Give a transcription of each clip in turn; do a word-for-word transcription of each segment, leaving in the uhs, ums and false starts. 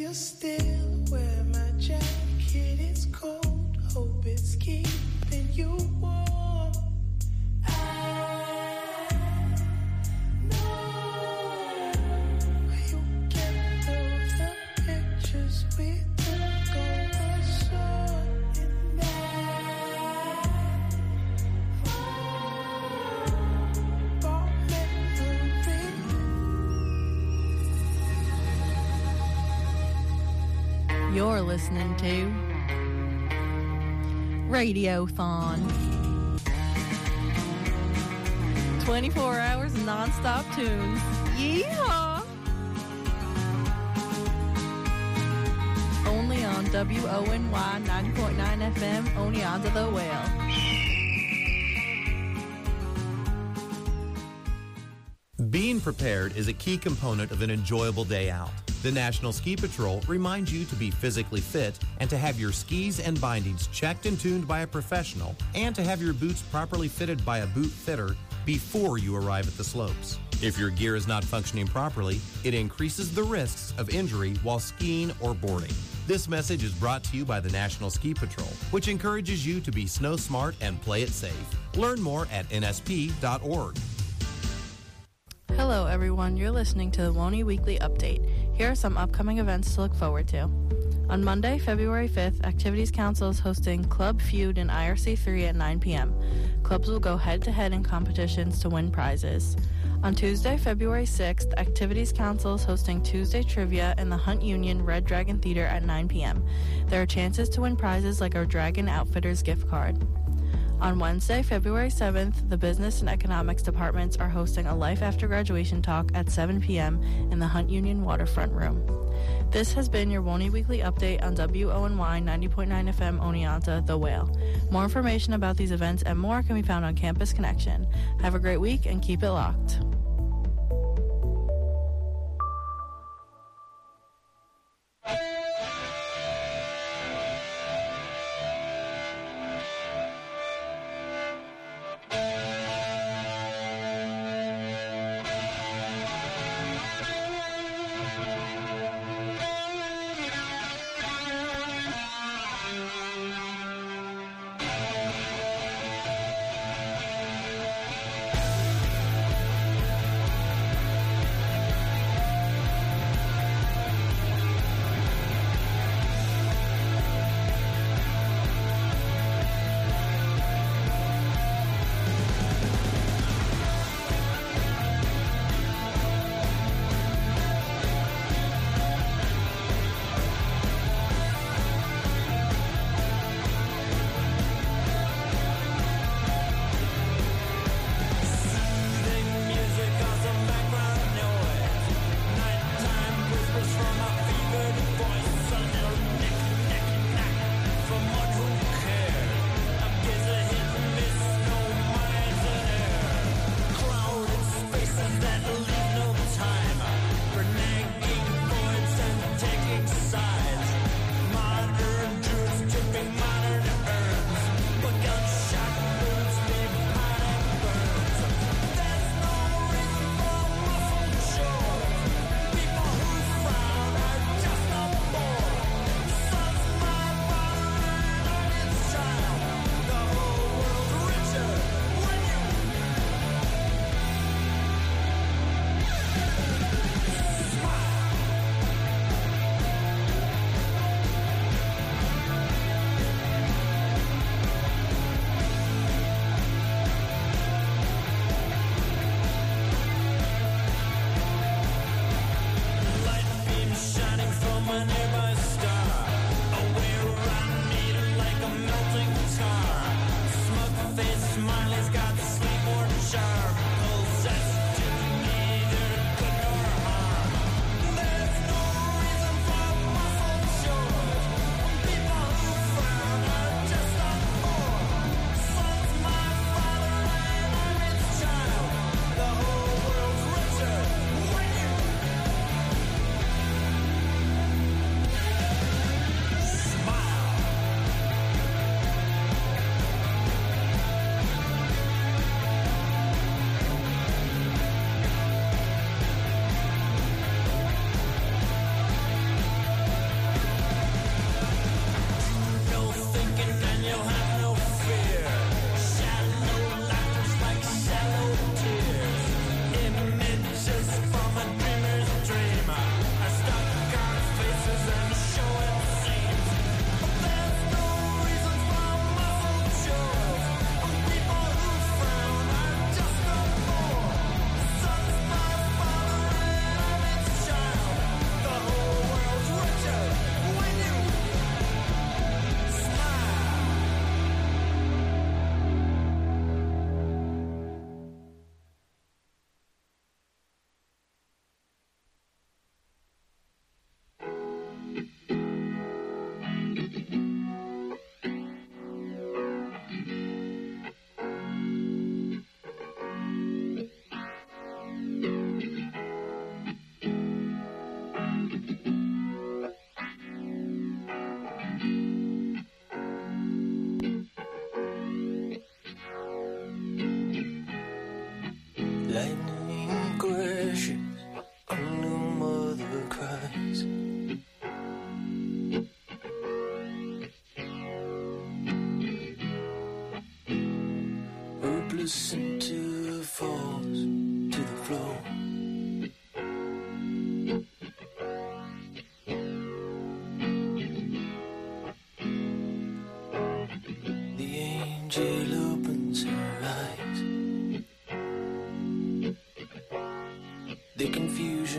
you still wear my jacket? It's cold, hope it's keeping you warm. I know you get the pictures we took over shore. And I bought memories. You're listening to Radiothon. twenty-four hours of non-stop tunes. Yeehaw! Only on W O N Y ninety point nine F M, Oneonta the Whale. Being prepared is a key component of an enjoyable day out. The National Ski Patrol reminds you to be physically fit and to have your skis and bindings checked and tuned by a professional and to have your boots properly fitted by a boot fitter before you arrive at the slopes. If your gear is not functioning properly, it increases the risks of injury while skiing or boarding. This message is brought to you by the National Ski Patrol, which encourages you to be snow smart and play it safe. Learn more at N S P dot org. Hello everyone, you're listening to the Woney Weekly Update. Here are some upcoming events to look forward to. On Monday, February fifth, Activities Council is hosting Club Feud in I R C three at nine p.m. Clubs will go head-to-head in competitions to win prizes. On Tuesday, February sixth, Activities Council is hosting Tuesday Trivia in the Hunt Union Red Dragon Theater at nine p.m. There are chances to win prizes like our Dragon Outfitters gift card. On Wednesday, February seventh, the Business and Economics departments are hosting a Life After Graduation talk at seven p.m. in the Hunt Union Waterfront Room. This has been your Woney Weekly Update on W O N Y ninety point nine F M Oneonta, The Whale. More information about these events and more can be found on Campus Connection. Have a great week and keep it locked.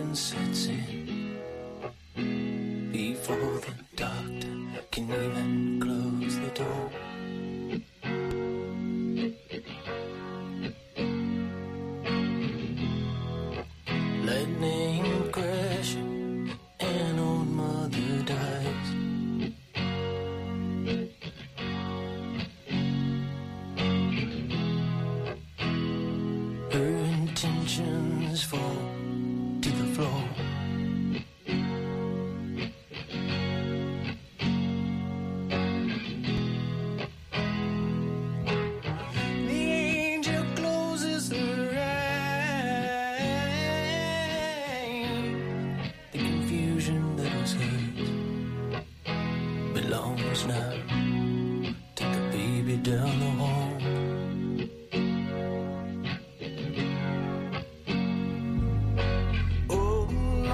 sun sets in, before the doctor can even close the door. Lightning crashing, an old mother dies. Her intentions fall to the floor. The angel closes her eyes. The confusion that was hers belongs now to the baby down the hall. Oh,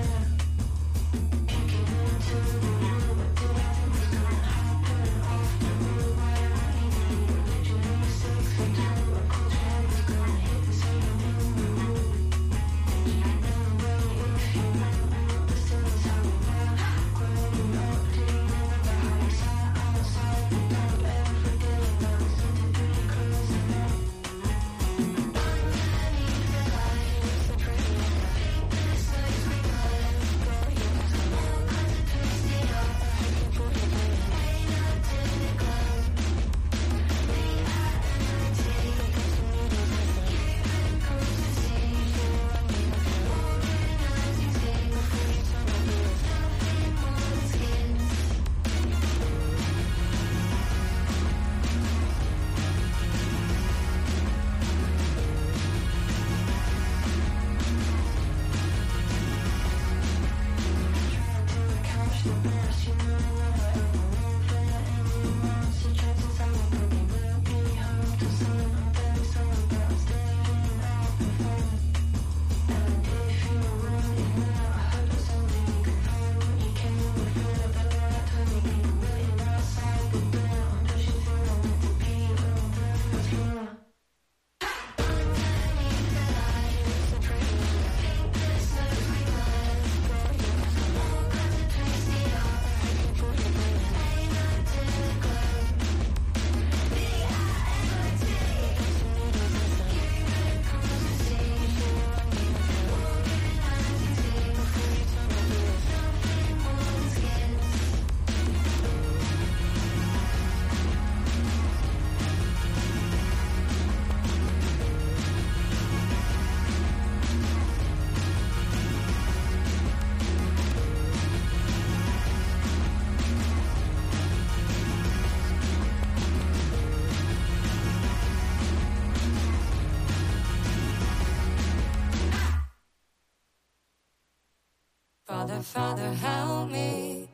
Father, Father, help me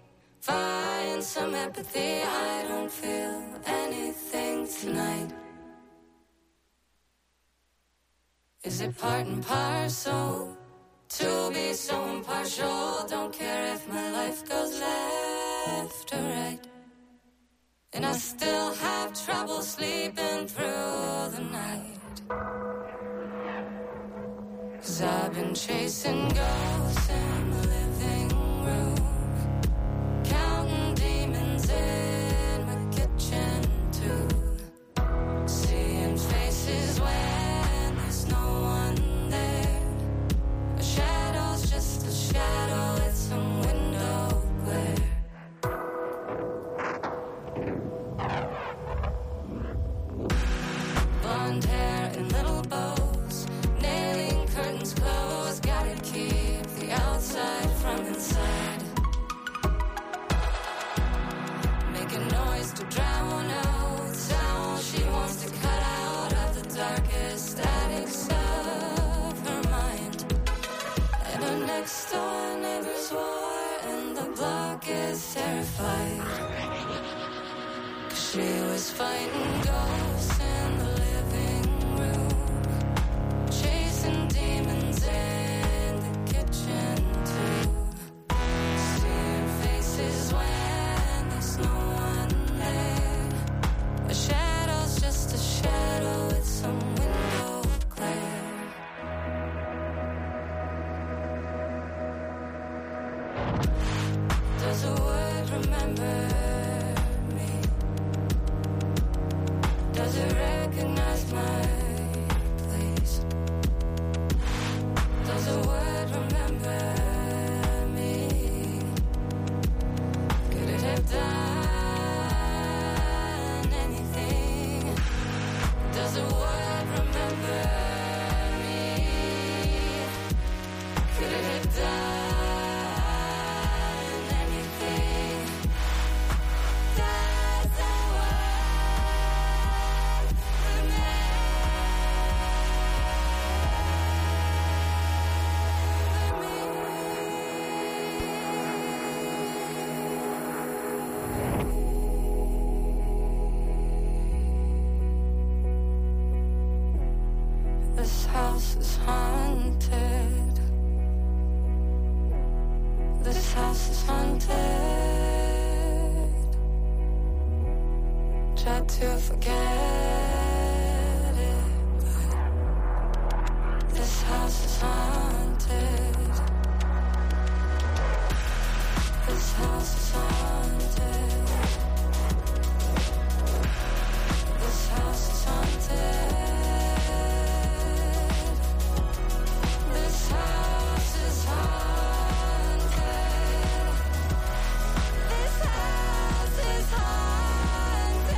find some empathy. I don't feel anything tonight. Is it part and parcel to be so impartial? Don't care if my life goes left or right. And I still have trouble sleeping through the night. 'Cause I've been chasing ghosts in the living room, counting demons in my kitchen too, seeing faces when there's no one there. A shadow's just a shadow with some window glare. Blonde hair in little bows, nailing curtains closed, gotta keep the outside from inside. Making noise to drown out sound she wants to cut out of the darkest attics of her mind. And her next door neighbor's war, and the block is terrified. 'Cause she was fighting ghosts in the living room, chasing demons in the kitchen too, seeing faces when there's no one there. A shadow's just a shadow with some window glare. Does a word remember me? Does it recognize my place? Does a word remember me? Could it have done anything? Does a word remember me? Could it have done anything? house is haunted. Try to forget it, but this house is haunted. This house is haunted. This house is haunted. This house is haunted. This house is haunted.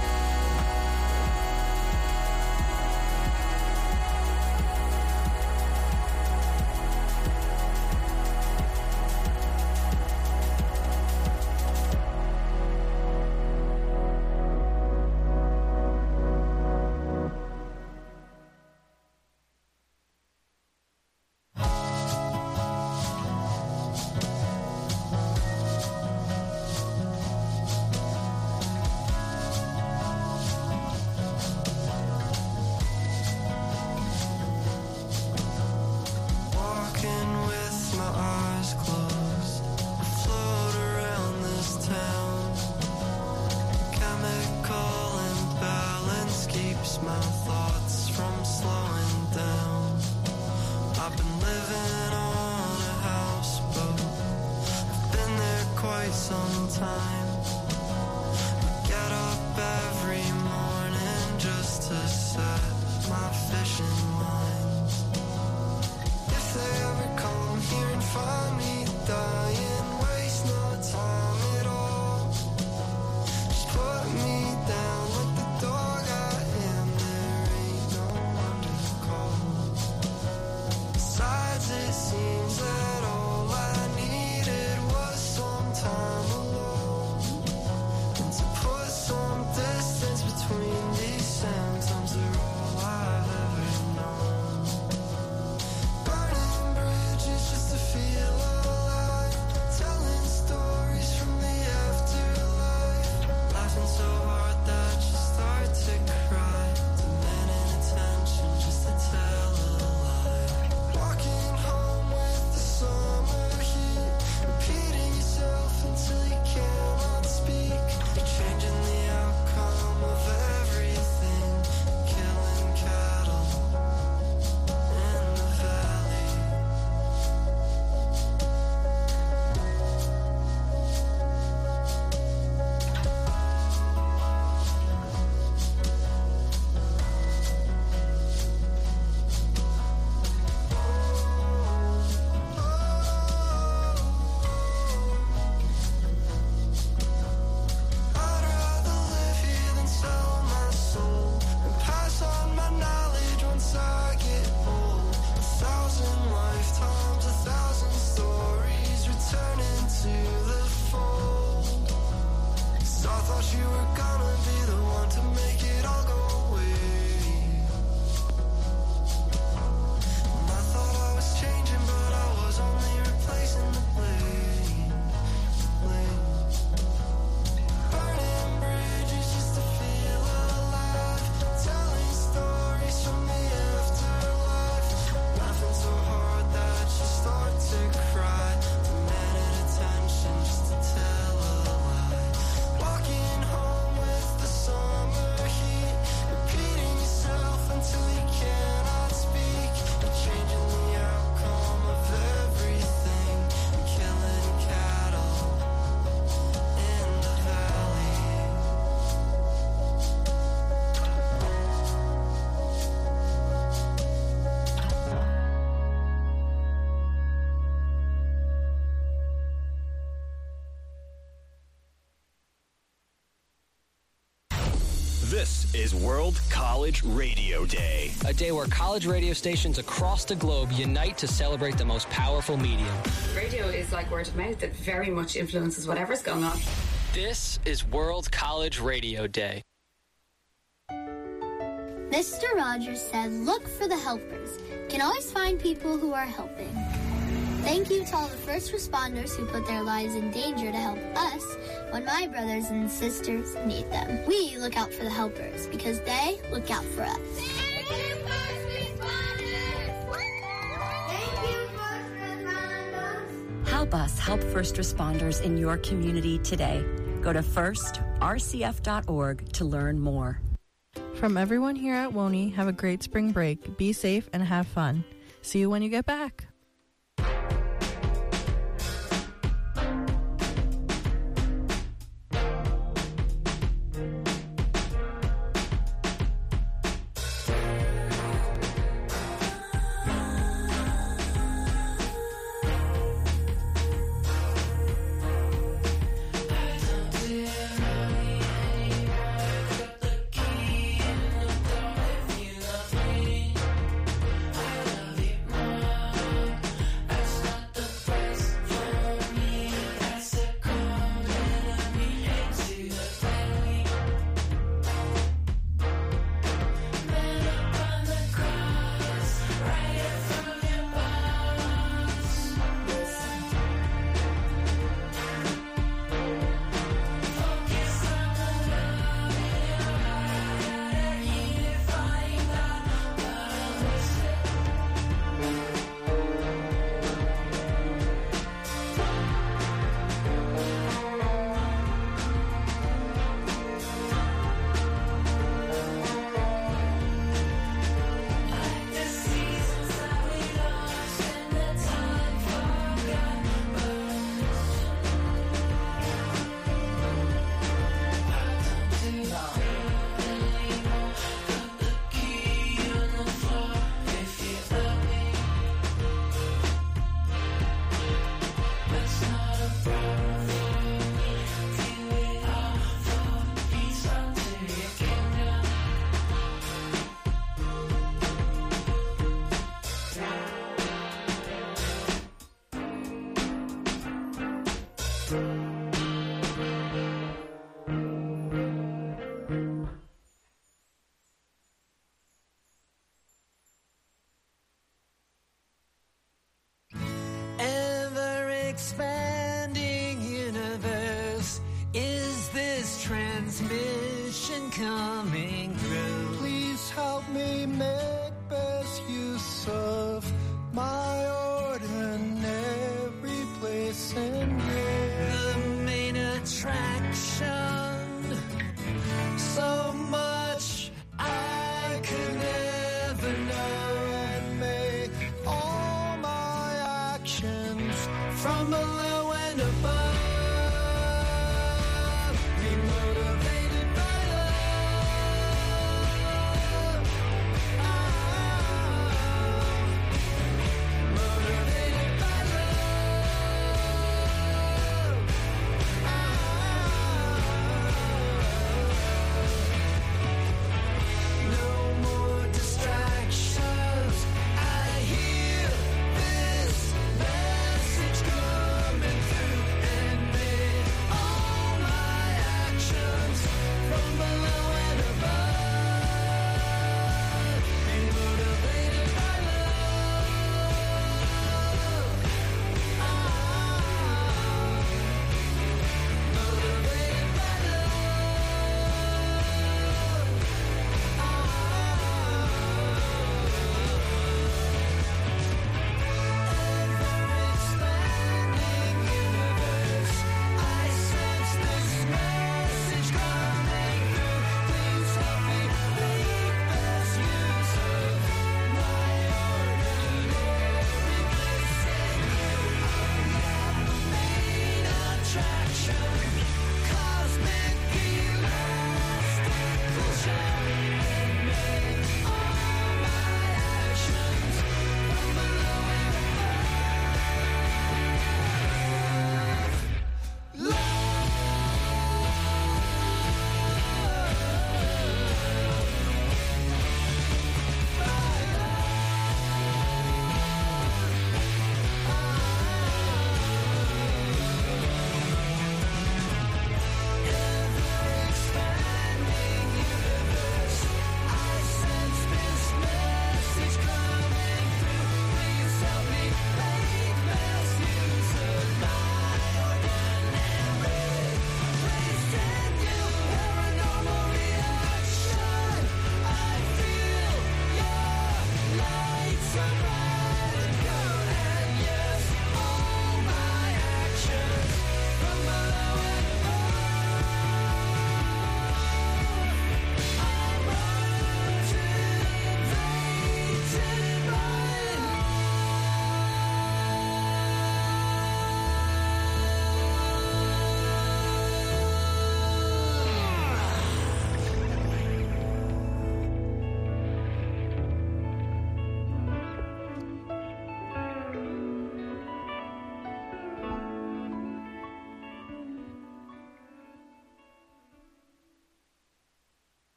This is World College Radio Day. A day where college radio stations across the globe unite to celebrate the most powerful medium. Radio is like word of mouth that very much influences whatever's going on. This is World College Radio Day. Mister Rogers said, look for the helpers. Can always find people who are helping. Thank you to all the first responders who put their lives in danger to help us when my brothers and sisters need them. We look out for the helpers because they look out for us. Thank you, first responders! Thank you, first responders! Help us help first responders in your community today. Go to first r c f dot org to learn more. From everyone here at Woney, have a great spring break. Be safe and have fun. See you when you get back. Expanding universe, is this transmission coming through? Please help me make best use of my ordinary place in here. The main attraction, so much I could never know, and make all my actions from below and above be motivated by love. Ah, motivated by love. Ah, no more distractions. I hear this message coming through, and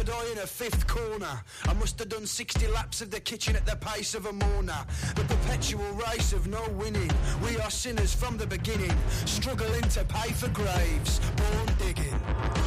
third eye in a fifth corner. I must have done sixty laps of the kitchen at the pace of a mourner. The perpetual race of no winning. We are sinners from the beginning, struggling to pay for graves, born digging.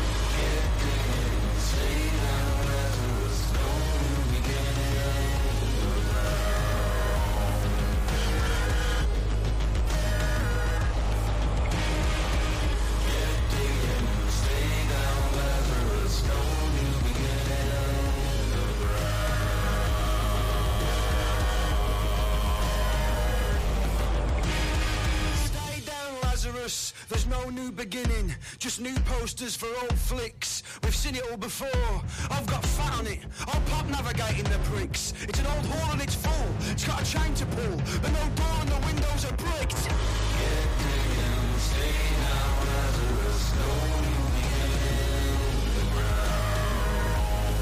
There's no new beginning, just new posters for old flicks. We've seen it all before, I've got fat on it, I'll pop navigating the pricks. It's an old hall and it's full, it's got a chain to pull, but no door and the windows are bricked. Get digging, stay down, Lazarus, no new beginning, the ground.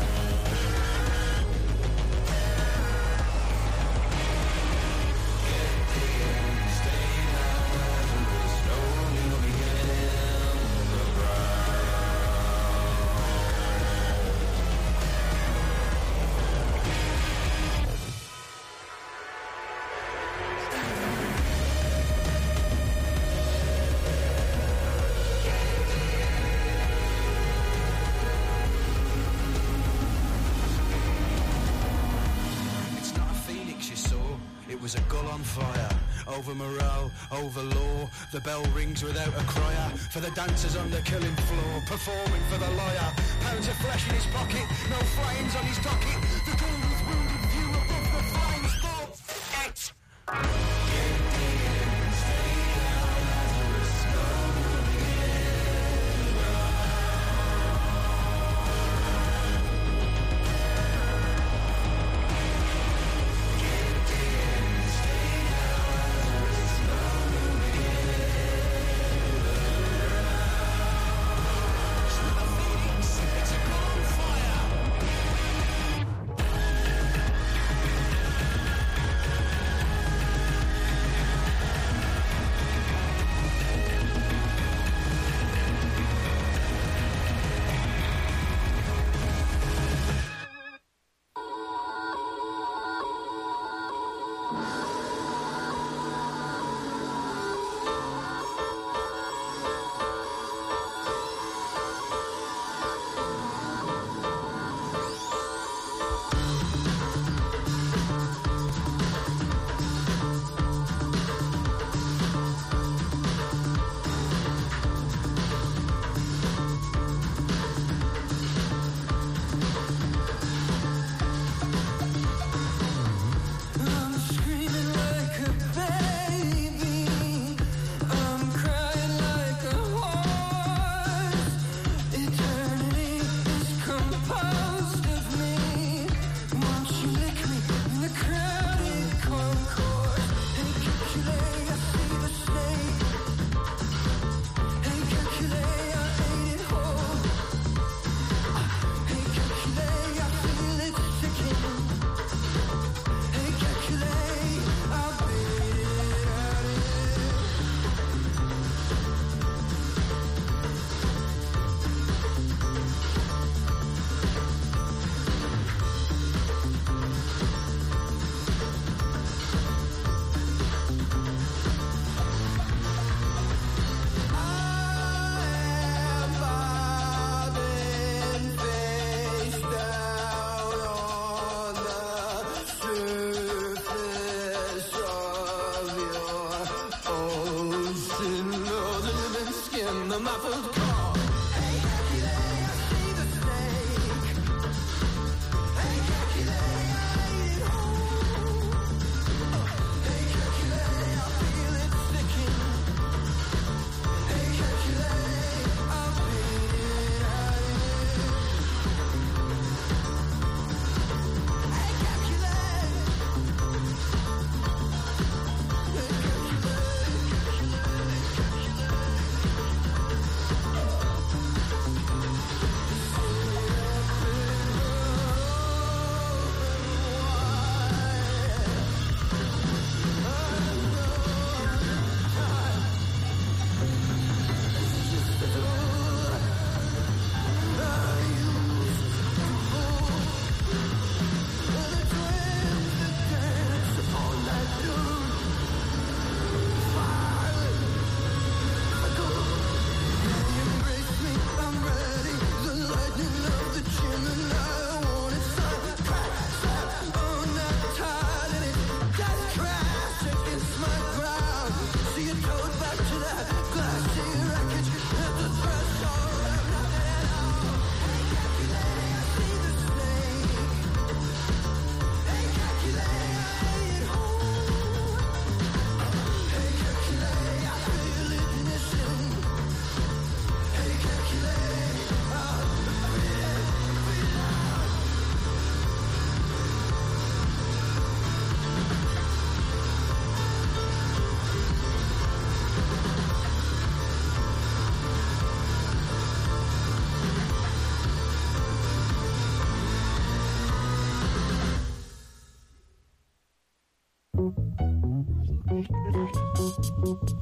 Get digging, stay down, Lazarus, no new beginning, the It's not a phoenix you saw, it was a gull on fire. Over morale, over law, the bell rings without a crier. For the dancers on the killing floor, performing for the lawyer. Pounds of flesh in his pocket, no flames on his docket. The gun with wounded view above the flames. Thought, X.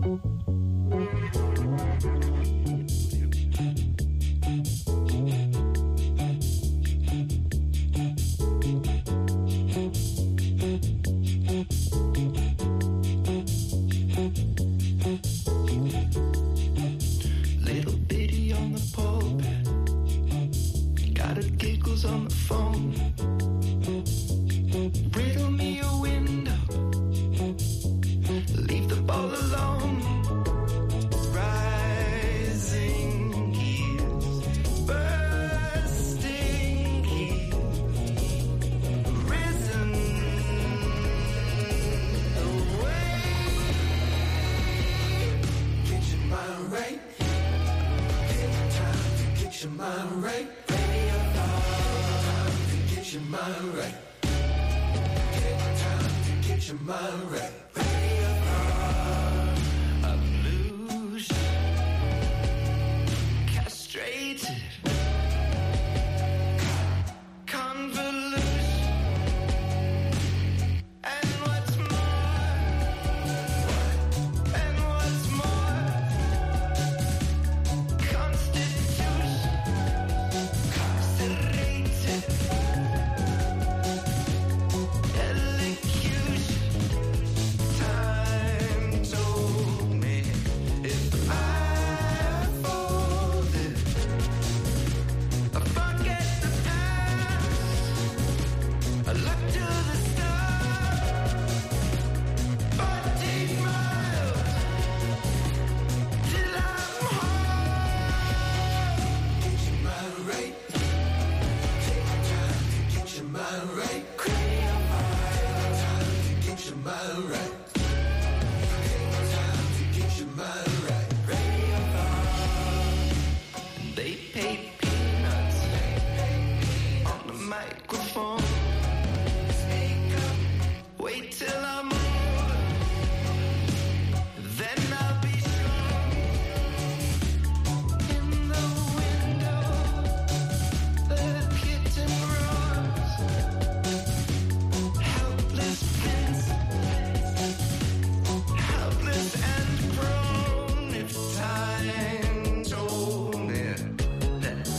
Time told me that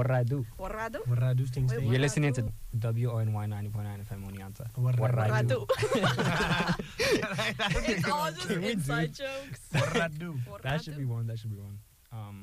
Warradu. Warradu? Warradu sting sting. You're listening to W O N Y ninety point nine F M Oneonta. Warradu. Warradu. It's all just inside jokes. Warradu. That should be one. That should be one. Um.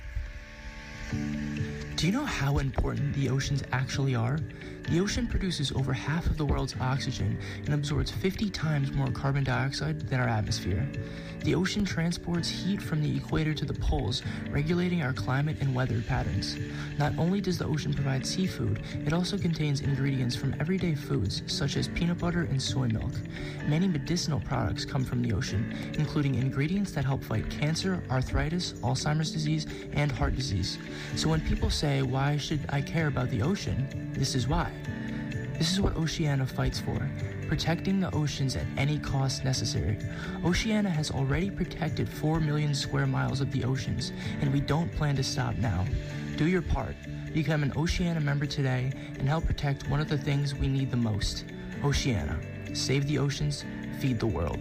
Do you know how important the oceans actually are? The ocean produces over half of the world's oxygen and absorbs fifty times more carbon dioxide than our atmosphere. The ocean transports heat from the equator to the poles, regulating our climate and weather patterns. Not only does the ocean provide seafood, it also contains ingredients from everyday foods, such as peanut butter and soy milk. Many medicinal products come from the ocean, including ingredients that help fight cancer, arthritis, Alzheimer's disease, and heart disease. So when people say, "Why should I care about the ocean?" this is why. This is what Oceana fights for, protecting the oceans at any cost necessary. Oceana has already protected four million square miles of the oceans, and we don't plan to stop now. Do your part. Become an Oceana member today and help protect one of the things we need the most. Oceana. Save the oceans, feed the world.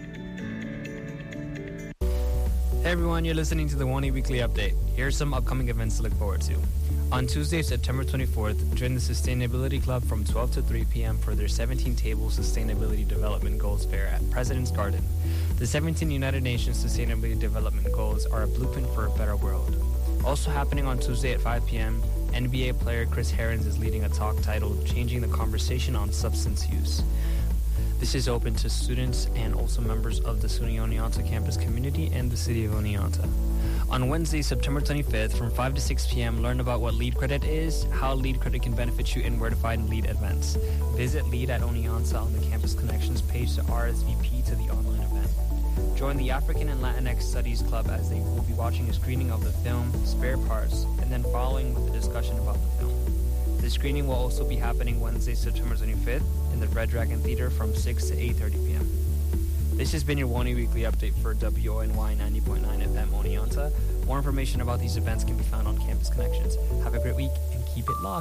Hey everyone, you're listening to the One E Weekly Update. Here are some upcoming events to look forward to. On Tuesday, September twenty-fourth, join the Sustainability Club from twelve to three p.m. for their seventeen-table Sustainability Development Goals Fair at President's Garden. The seventeen United Nations Sustainability Development Goals are a blueprint for a better world. Also happening on Tuesday at five p.m., N B A player Chris Herons is leading a talk titled Changing the Conversation on Substance Use. This is open to students and also members of the SUNY Oneonta campus community and the city of Oneonta. On Wednesday, September twenty-fifth, from five to six p.m., learn about what LEED Credit is, how LEED Credit can benefit you, and where to find LEED events. Visit LEED at Oneonta on the Campus Connections page to R S V P to the online event. Join the African and Latinx Studies Club as they will be watching a screening of the film Spare Parts and then following with a discussion about the film. The screening will also be happening Wednesday, September twenty-fifth in the Red Dragon Theater from six to eight thirty p.m. This has been your One E Weekly Update for W O N Y ninety point nine F M Oneonta. More information about these events can be found on Campus Connections. Have a great week and keep it locked.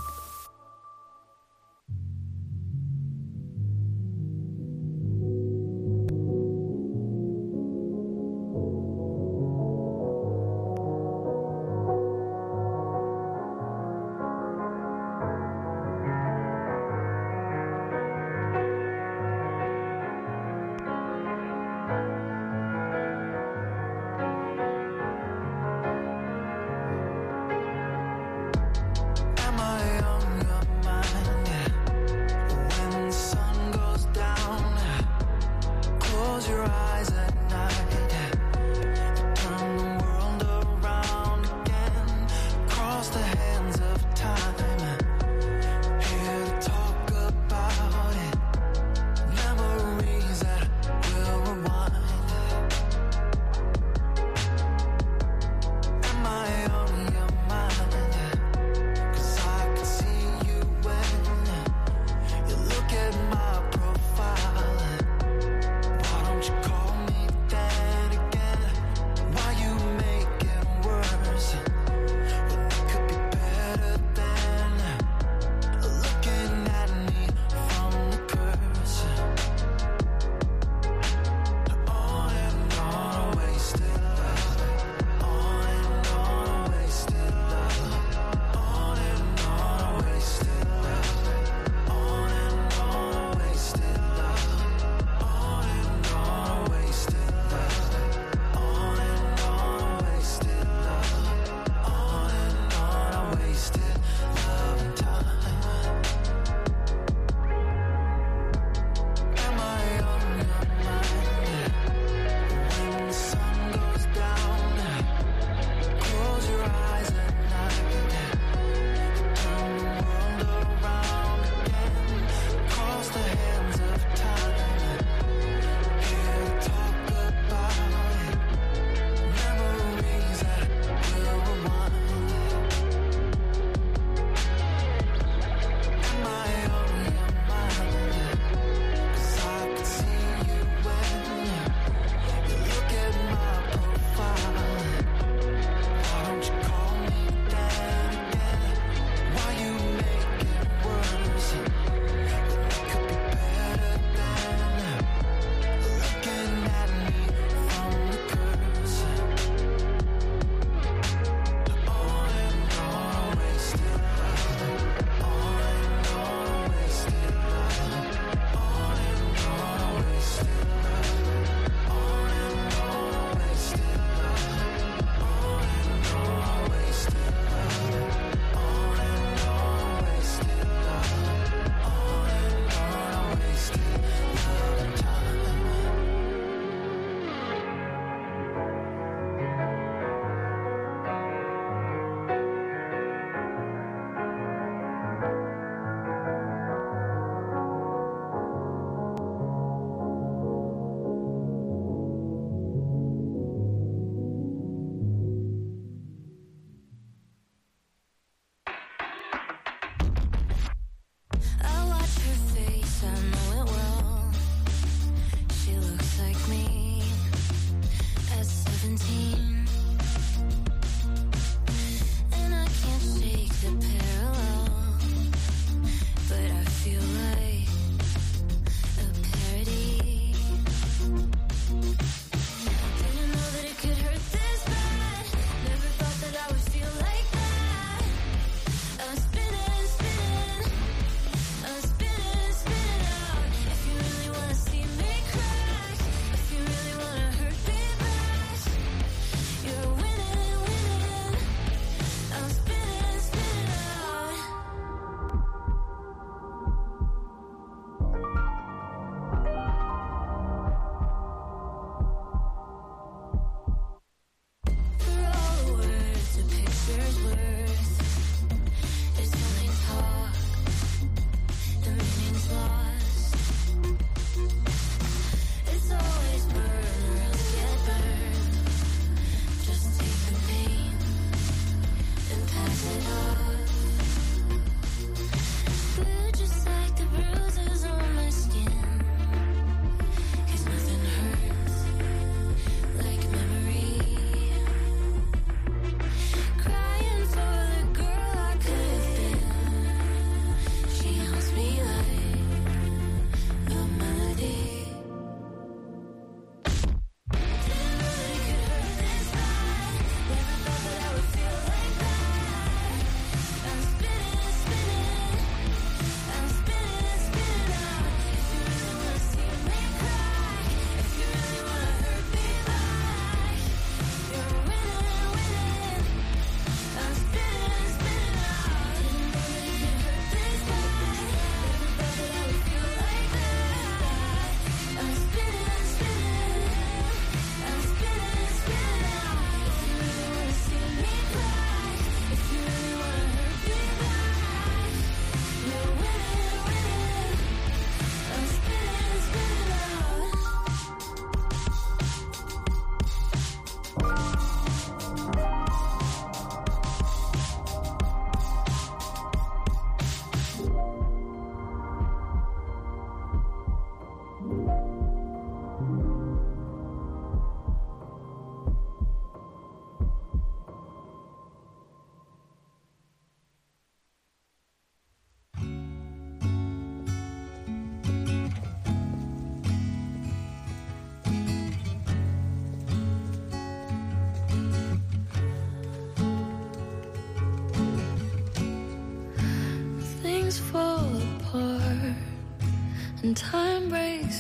Call me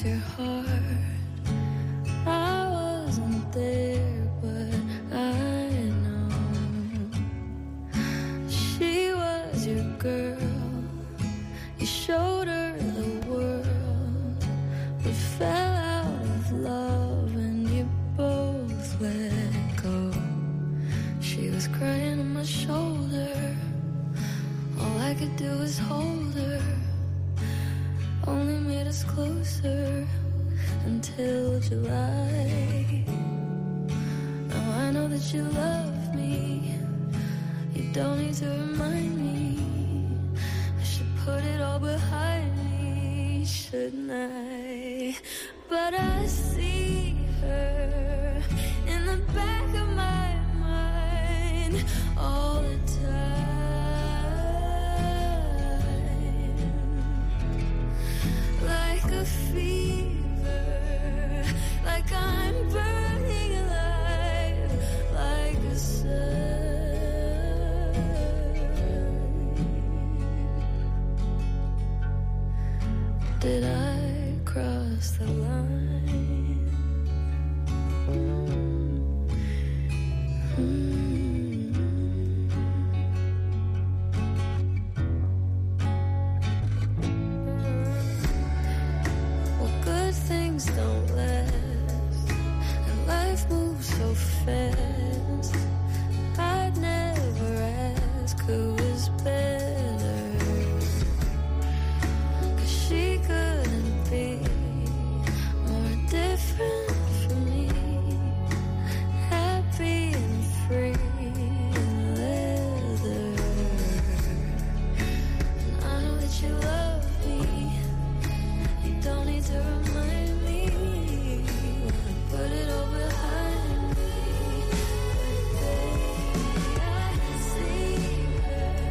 your heart. I wasn't there, but I know she was your girl. You showed her the world, but fell out of love and you both let go. She was crying on my shoulder, all I could do was hold her. Only made us closer until July. Now I know that you love me, you don't need to remind me. I should put it all behind me, shouldn't I? But I see her in the back of my mind all the time. Like a fever, like I'm burning alive, like a sun. Did I cross the line? Mm. Things don't last, and life moves so fast. I'd never ask who was better, 'cause she couldn't be more different from me. Happy and free in leather. And I know that you love me, you don't need to remind. Put it all behind me, baby. I see her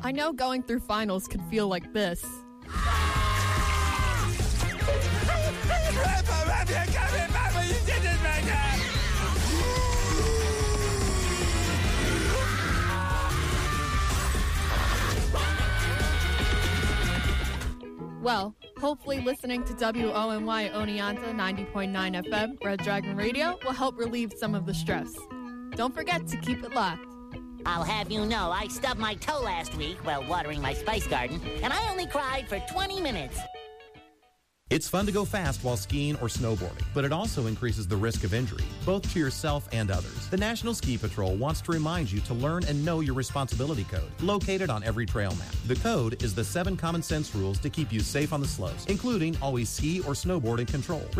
I know going through finals could feel like this. Well, hopefully listening to W O N Y Oneonta ninety point nine F M, Red Dragon Radio, will help relieve some of the stress. Don't forget to keep it locked. I'll have you know I stubbed my toe last week while watering my spice garden, and I only cried for twenty minutes. It's fun to go fast while skiing or snowboarding, but it also increases the risk of injury, both to yourself and others. The National Ski Patrol wants to remind you to learn and know your responsibility code, located on every trail map. The code is the seven common sense rules to keep you safe on the slopes, including always ski or snowboard in control.